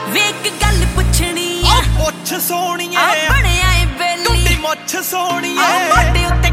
ਵੇ ਇੱਕ ਗੱਲ ਪੁੱਛਣੀ ਆ ਪੁੱਛ ਸੋਹਣੀਏ ਬਣਿਆ ਏ ਬੇਲੀ ਟੁੱਟੀ ਮੁੱਛ ਸੋਹਣੀਏ ਮੋਢੇ ਉੱਤੇ